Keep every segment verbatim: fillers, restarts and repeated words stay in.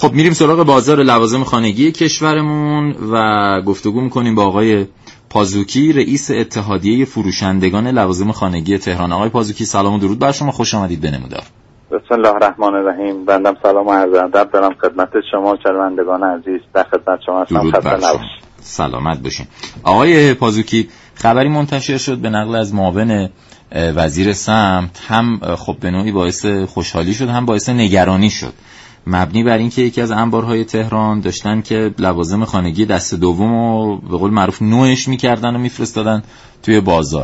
خب میریم سراغ بازار لوازم خانگی کشورمون و گفتگو میکنیم با آقای پازوکی، رئیس اتحادیه فروشندگان لوازم خانگی تهران. آقای پازوکی سلام و درود بر شما، خوش آمدید به نمودار. بسم الله الرحمن الرحیم. بنده سلام و عرض ادب دارم خدمت شما شنوندگان عزیز. در خدمت شما هستم. درود بر شما. سلامت باشین. آقای پازوکی، خبری منتشر شد به نقل از معاون وزیر سمت، هم خب به نوعی باعث خوشحالی شد هم باعث نگرانی شد، مبنی بر اینکه یکی از انبارهای تهران داشتن که لوازم خانگی دست دومو به قول معروف نوعش میکردن و میفرستادن توی بازار.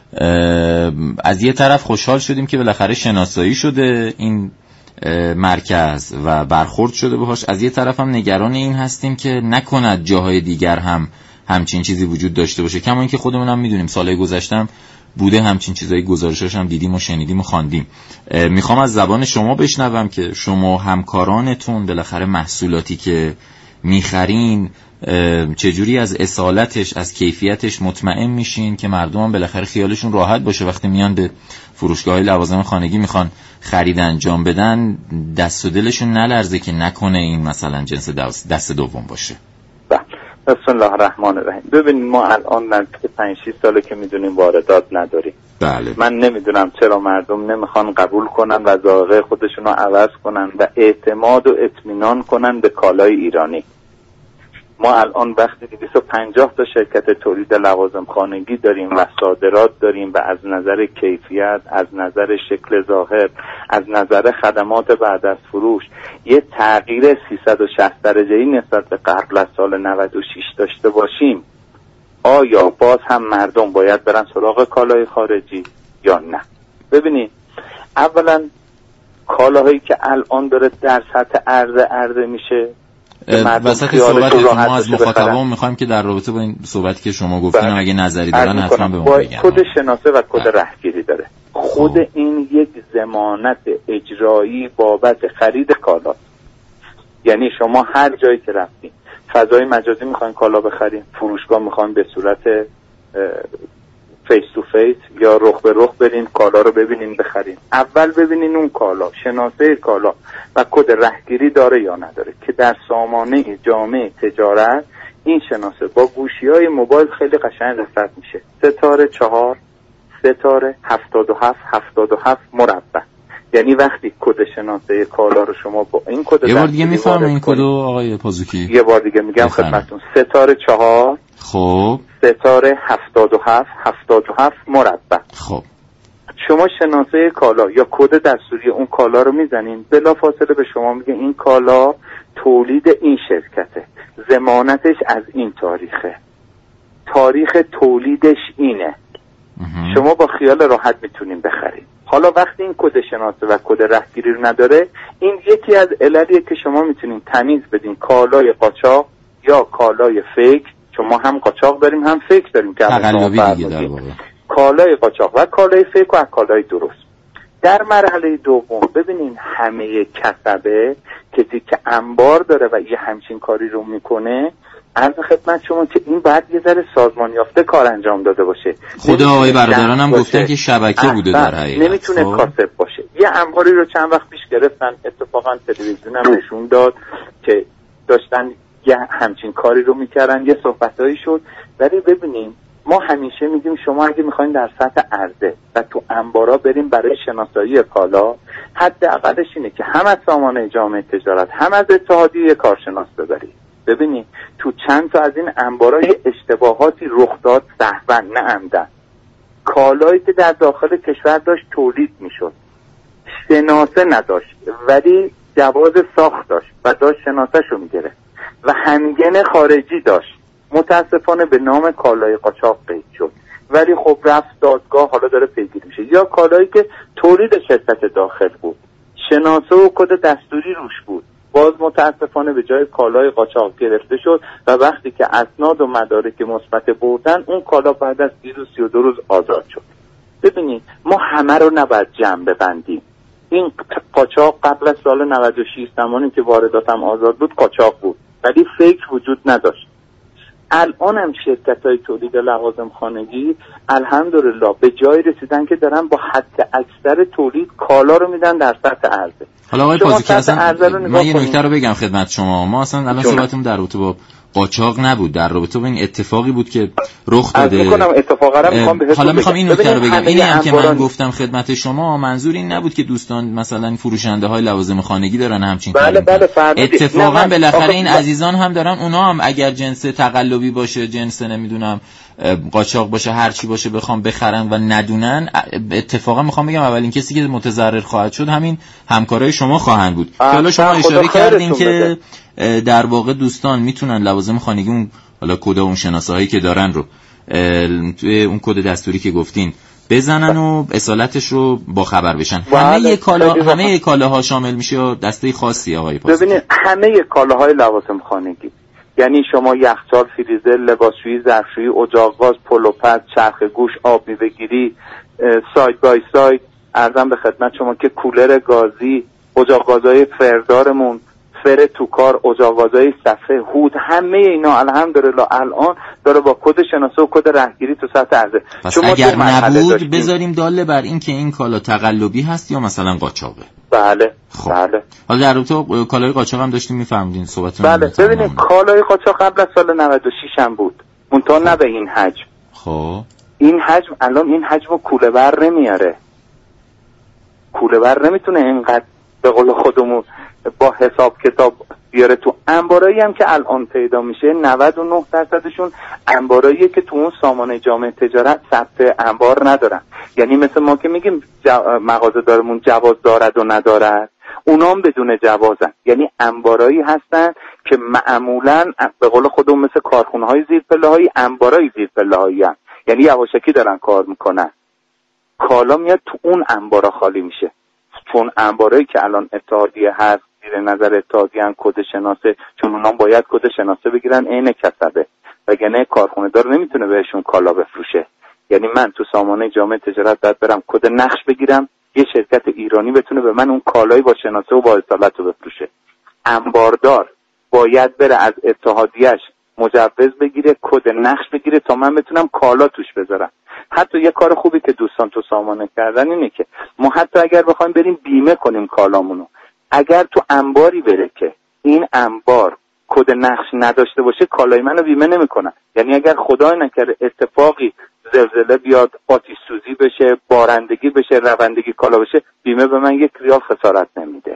از یه طرف خوشحال شدیم که بالاخره شناسایی شده این مرکز و برخورد شده باهاش، از یه طرف هم نگران این هستیم که نکند جاهای دیگر هم همچین چیزی وجود داشته باشه، کما اینکه خودمون هم میدونیم سالهای گذشتم بوده همچین چیزایی، گزارشاش هم دیدیم و شنیدیم و خواندیم. میخوام از زبان شما بشنوم که شما همکارانتون بالاخره محصولاتی که میخرین چجوری از اصالتش، از کیفیتش مطمئن میشین که مردم هم بالاخره خیالشون راحت باشه وقتی میان به فروشگاه‌های لوازم خانگی میخوان خرید انجام بدن، دست و دلشون نلرزه که نکنه این مثلا جنس دست دوم باشه. بسم الله الرحمن الرحیم. ببینید ما الان نزدیک پنج شش ساله که میدونیم واردات نداریم. بله. من نمیدونم چرا مردم نمیخوان قبول کنن و ذائقه خودشون رو عوض کنن و اعتماد و اطمینان کنن به کالای ایرانی. ما الان وقتی دویست و پنجاه تا شرکت تولید لوازم خانگی داریم و صادرات داریم و از نظر کیفیت، از نظر شکل ظاهر، از نظر خدمات بعد از فروش یه تغییر سیصد و شصت درجه‌ای نسبت به قبل از سال نود و شش داشته باشیم، آیا باز هم مردم باید برن سراغ کالای خارجی یا نه؟ ببینید اولا کالاهایی که الان داره در سطح عرضه عرضه میشه، وسط صحبت ما از مخاطبان میخوایم که در رابطه با این صحبتی که شما گفتین اگه نظری دارن حتما به ما بگن. کد شناسه و کد رهگیری داره. خود خوب. این یک ضمانت اجرایی بابت خرید کالا، یعنی شما هر جایی که رفتین، فضای مجازی میخواین کالا بخرین، فروشگاه میخواین به صورت فیس تو فیس یا رخ به رخ برین کالا رو ببینین بخرین، اول ببینین اون کالا شناسه کالا و کد رهگیری داره یا نداره که در سامانه جامعه تجارت این شناسه با گوشی‌های موبایل خیلی قشنگ رصد میشه. ستاره چهار ستاره هفتاد و هفت هفتاد و هفت مربع، یعنی وقتی کد شناسه کالا رو شما با این کد یه بار دیگه میفهمم این کدو آقای پازوکی؟ یه بار دیگه میگم خدمتتون. ستاره چهار خب ستاره هفتاد و هفت هفتاد و هفت مربع. خب شما شناسه کالا یا کد دستوری اون کالا رو میزنین، بلافاصله به شما میگه این کالا تولید این شرکته، ضمانتش از این تاریخه، تاریخ تولیدش اینه، شما با خیال راحت میتونین بخرید. حالا وقتی این کد شناسه و کد رهگیری رو نداره، این یکی از عللیه که شما میتونین تمیز بدین کالای قاچاق یا کالای فیک، چون ما هم قاچاق داریم هم فیک داریم که تقلبی دیگه در واقع. کالای قاچاق و کالای فیک و کالای درست. در مرحله دوم ببینین همه کسبه کسی که انبار داره و یه همچین کاری رو میکنه، عرض خدمت شما که این بعد یه ذره سازمان یافته کار انجام داده باشه. خود آقای برادران هم گفتن که شبکه بوده در حقیقت، نمیتونه کاسب باشه. یه انباری رو چند وقت پیش گرفتن، اتفاقا تلویزیون هم نشون داد که داشتن یه همچین کاری رو میکردن، یه صحبتایی شد. ولی ببینیم ما همیشه میگیم شما اگه میخواین در سطح عرضه و تو انبارا بریم برای شناسایی کالا، حداقلش اینه که هم از سامانه جامعه تجارت هم از اتحادیه کارشناس ببرید. ببینید تو چند تا از این انبارا یه اشتباهاتی رخ داد سهوا نه عمدن. کالایی که در داخل کشور داشت تولید میشد، شناسه نداشت ولی جواز ساخت داشت و داشت شناسه‌شو میگرفت و همگن خارجی داشت، متاسفانه به نام کالای قاچاق قید شد، ولی خب رفت دادگاه، حالا داره پیگیری میشه. یا کالایی که تولید شرکت داخل بود، شناسه و کد دستوری روش بود، باز متاسفانه به جای کالای قاچاق گرفته شد و وقتی که اسناد و مدارک مثبت بردن اون کالا بعد از بیست و سی و دو روز آزاد شد. ببینید ما همه رو نباید جمع ببندیم. این قاچاق قبل از سال نود و شش زمانی که وارداتم آزاد بود قاچاق بود ولی فیک وجود نداشت. الان هم شرکت های تولید لوازم خانگی الحمدلله به جای رسیدن که دارن با حد اکثر تولید کالا رو میدن در سطح عرضه. حالا آقای پازوکی اصلا من یه نکته رو بگم خدمت شما، ما اصلا الان صحبتمون در رابطه با قاچاق نبود، در رابطه با این اتفاقی بود که رخ داده. میکنم اتفاقا رو میخوام بهتون حالا میخوام این نکته رو بگم، اینی هم که من گفتم خدمت شما، منظور این نبود که دوستان مثلا فروشنده های لوازم خانگی دارن همچین بله کاری بله اتفاقا بالاخره این عزیزان هم دارن، اونا هم اگر جنس تقلبی باشه، جنس نمیدونم قاچاق باشه، هر چی باشه بخوام بخرن و ندونن، اتفاقا میخوام بگم اولین کسی که متضرر خواهد شد همین همکارای شما خواهند بود. حالا شما اشاره کردین که در واقع دوستان میتونن لوازم خانگی اون حالا کد اون شناسه هایی که دارن رو توی اون کد دستوری که گفتین بزنن و اصالتش رو با خبر بشن. همه کالا همه کالاها شامل میشه یا دسته خاصی آقای پاسخ؟ ببینید همه کالاهای لوازم خانگی، یعنی شما یخچال، فریزر، لباسشویی، ظرفشویی، اجاق گاز، پلوپز، چرخ گوش، آب میوه‌گیری، ساید بای ساید، عرضم به خدمت شما که کولر گازی، اجاق گازهای فردارمون، فر توکار، اجاق گازهای صفحه، هود، همه اینا الحمدلله الان داره با کد شناسه و کد رهگیری تو سطح عرضه. پس اگر نبود بذاریم داله بر این که این کالا تقلبی هست یا مثلا قاچاقه. بله خب. بله. حالا در رابطه کالای قاچاق هم داشتیم میفهمدین صحبتتون. بله ببینید کالای قاچاق قبل از سال نود و شش هم بود، منتها نه به این حجم. خب این حجم الان این حجمو کوله بر نمیاره، کوله بر نمیتونه اینقدر به قول خودمون با حساب کتاب بیاره تو. انبارایی هم که الان پیدا میشه نود و نه درصدشون انباراییه که تو اون سامانه جامعه تجارت ثبت انبار ندارن، یعنی مثل ما که میگیم جو... مغازه دارمون جواز دارد و ندارد، اونام بدون جوازن، یعنی انبارایی هستن که معمولا به قول خودمون مثل کارخونه های زیر پله هایی انبارایی زیر پله هایی هم. یعنی یواشکی دارن کار میکنن، کالا میاد تو اون انبارا خالی میشه، چون انبارایی که الان اتحادیه هست زیر نظر اتحادیه هم کد شناسه، چون اونام باید کد شناسه بگیرن عین کسبه، وگرنه کارخونه دار نمیتونه بهشون کالا بفروشه. یعنی من تو سامانه جامعه تجارت باید برم کد نقش بگیرم، یه شرکت ایرانی بتونه به من اون کالایی با شناسه و با اصالت رو بفروشه. انباردار باید بره از اتحادیهش مجوز بگیره، کد نقش بگیره تا من بتونم کالا توش بذارم. حتی یه کار خوبی که دوستان تو سامانه کردن اینه که ما حتی اگر بخوایم بریم بیمه کنیم کالامونو، اگر تو انباری بره که این انبار کد نقش نداشته باشه کالای منو بیمه نمیکنن. یعنی اگر خدای نکرده اتفاقی زلزله بیاد، آتش سوزی بشه، بارندگی بشه، روندگی کالا بشه، بیمه به من یک ریال خسارت نمیده.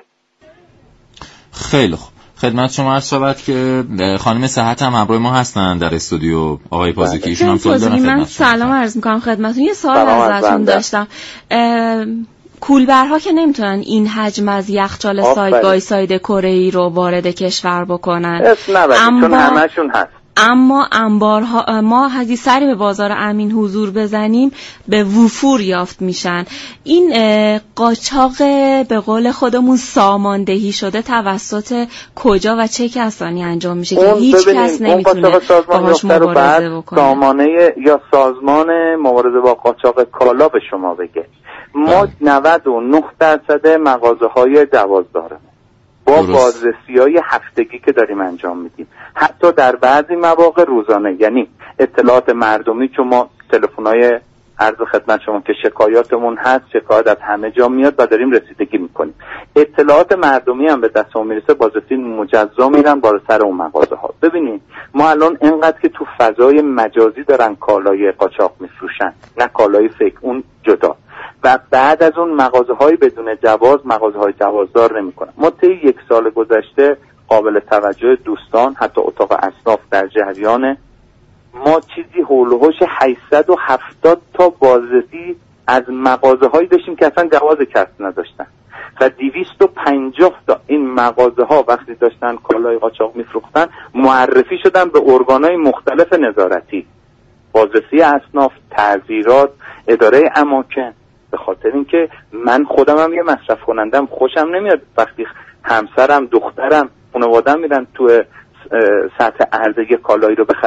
خیلی خوب. خدمت شما عرض شود که خانم صحت هم همراه ما هستن در استودیو. آقای پازوکی ایشون هم سوال دارن. من سلام عرض می‌کنم خدمتتون. یه سوال ازتون داشتم. کولبرها که نمیتونن این حجم از یخچال ساید بای ساید کره‌ای رو وارد کشور بکنن، اسم نبرید چون همشون هست. اما انبارها ما حدی سری به بازار امین حضور بزنیم به وفور یافت میشن. این قاچاق به قول خودمون ساماندهی شده توسط کجا و چه کسانی انجام میشه که هیچ کس نمیتونه باهاش مبارزه بکنه؟ سامانه یا سازمان مبارزه با قاچاق کالا به شما بگه. ما نود و نه درصد مغازه های جواز داریم با بازرسی های هفتگی که داریم انجام میدیم، حتی در بعضی مواقع روزانه. یعنی اطلاعات مردمی، چون ما تلفن های عرض خدمت شما که شکایاتمون هست، شکایت از همه جا میاد و داریم رسیدگی میکنیم. اطلاعات مردمی هم به دستمون میرسه، بازرسی مجزا میرن بالا سر اون مغازه ها. ببینید ما الان اینقدر که تو فضای مجازی دارن کالای قاچاق میفروشن، نه کالای فیک، اون جدا، و بعد از اون مغازه های بدون جواز مغازه های جوازدار نمی کنن. ما طی یک سال گذشته قابل توجه دوستان، حتی اتاق اصناف در جریان، ما چیزی هول و هوش هشتصد و هفتاد تا بازرسی از مغازه هایی داشتیم که اصلا جواز کسب نداشتن و دویست و پنجاه تا این مغازه ها وقتی داشتن کالای قاچاق میفروختن معرفی شدن به ارگانهای مختلف نظارتی، بازرسی اصناف، تعزیرات، اداره اماکن. به خاطر اینکه من خودم هم یه مصرف کنندم، خوشم نمیاد وقتی همسرم، دخترم، خانواده‌ام میرن تو سطح عرضه یه کالایی رو بخرن،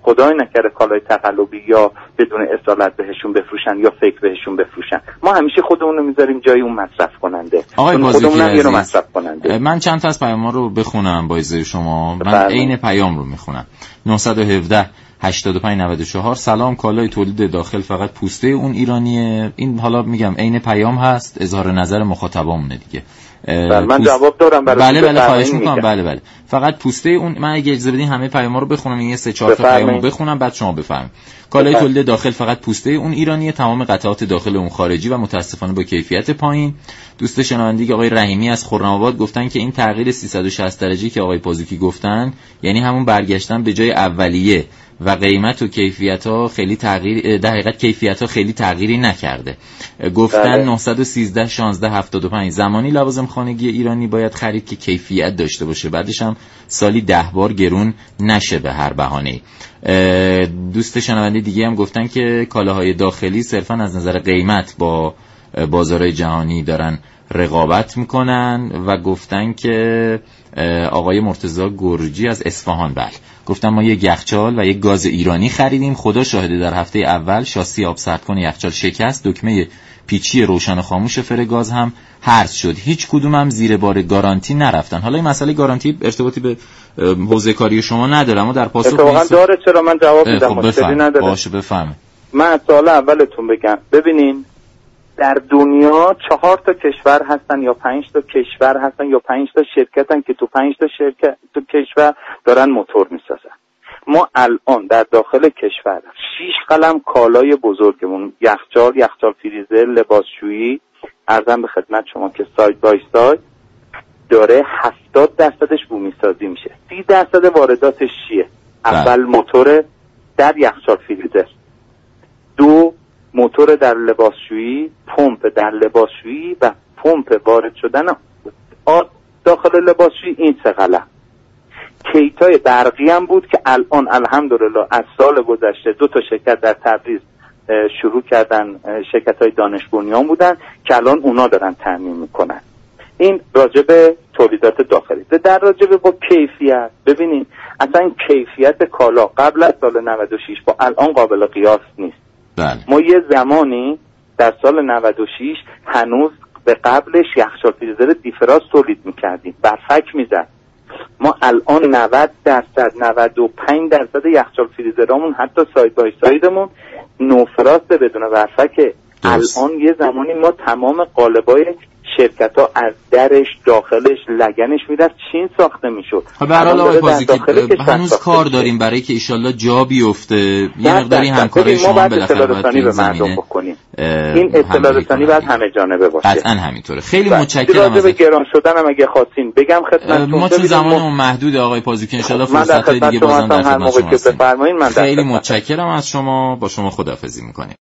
خدای نکره کالای تقلبی یا بدون اصالت بهشون بفروشن یا فیک بهشون بفروشن. ما همیشه خودمون رو میذاریم جای اون مصرف کننده. آقای خودمون هم عزیز، مصرف کننده. من چند تا از پیام‌ها رو بخونم با اجازه شما. من عین پیام رو میخونم. نه یک هفت هشتاد و پنج نود و چهار سلام، کالای تولید داخل فقط پوسته اون ایرانیه. این حالا میگم عین پیام هست، اظهار نظر مخاطبامونه دیگه. بله من جواب دارم برای بله بله خواهش میکنم. بله بله فقط پوسته اون. من اگه اجازه بدین همه پیام‌ها رو بخونم، این سه چهار تا پیامو بخونم بعد شما بفرمایید. کالای تولید داخل فقط پوسته اون ایرانیه، تمام قطعات داخل اون خارجی و متاسفانه با کیفیت پایین. دوست شنونده آقای رحیمی از خرم‌آباد گفتن که این تغییر سیصد و شصت درجه‌ای که آقای پازوکی گفتن یعنی همون برگشتن به جای اولیه و قیمت و کیفیت‌ها خیلی تغییر، در حقیقت کیفیت‌ها خیلی تغییری نکرده. گفتن نه یک سه شانزده هفتاد و پنج زمانی لوازم خانگی ایرانی باید خرید که کیفیت داشته باشه، بعدش هم سالی ده بار گرون نشه به هر بهانه‌ای. دوست شنونده دیگه هم گفتن که کالاهای داخلی صرفاً از نظر قیمت با بازارهای جهانی دارن رقابت میکنن و گفتن که آقای مرتضی گرجی از اصفهان بله گفتن ما یک یخچال و یک گاز ایرانی خریدیم، خدا شاهده در هفته اول شاسی آب سردکن یخچال شکست، دکمه پیچی روشن و خاموش فر گاز هم هرز شد، هیچ کدوم هم زیر بار گارانتی نرفتن. حالا این مسئله گارانتی ارتباطی به حوزه کاری شما نداره اما در پاسخ اتفاقا داره. چرا من جواب میدم، مشکلی نداره. باشه بفرمایید. من از سوال اولتون بگم، ببینین در دنیا چهار تا کشور هستن یا پنج تا کشور هستن یا پنج تا شرکتن که تو پنج تا شرکت تو کشور دارن موتور میسازن. ما الان در داخل کشور شش قلم کالای بزرگمون، یخچال، یخچال فریزر، لباسشویی، عرضم به خدمت شما که ساید بای ساید داره هفتاد درصدش بومی سازی میشه. سی درصد وارداتش چیه؟ اول موتور در یخچال فریزر، دو موتور در لباسشویی، پمپ در لباسشویی و پمپ وارد شدن آب داخل لباسشویی، این سه قلم. کیتای برقی هم بود که الان الحمدلله از سال گذشته دو تا شرکت در تبریز شروع کردن، شرکت های دانش بنیان بودن که الان اونا دارن تامین میکنن. این راجب تولیدات داخلی. در راجب با کیفیت، ببینید اصلا کیفیت کالا قبل از سال نود و شش با الان قابل قیاس نیست. بله. ما یه زمانی در سال نود و شش هنوز به قبلش یخچال فریزر دیفراز تولید میکردیم، برفک میزد. ما الان نود درصد نود و پنج درصد یخچال فریزرامون حتی ساید بای سایدمون نوفراست بدون برفکه. الان یه زمانی ما تمام قالبای شرکت ها از درش، داخلش، لگنش میرفت چین ساخته میشد. به هر حال آقای پازوکی هنوز کار داریم برای که ایشالله جا بیفته، یه مقداری همکاری شما بالاخره باید به مردم بکنیم. این اطلاع رسانی باید همه جانبه باشه. قطعا همینطوره. خیلی متشکرم. راجع به گران شدن هم اگه خواستین بگم خدمتتون، ما چون زمانمون محدود آقای پازوکی، ان شاءالله فرصت دیگه بازم در خدمت شما هستیم. خیلی متشکرم از شما، با شما خداحافظی میکنیم.